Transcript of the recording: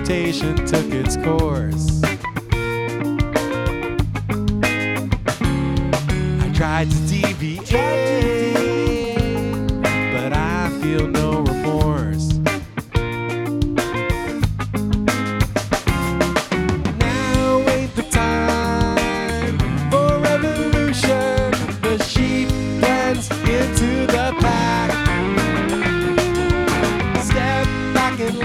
temptation took its course. I tried to deviate.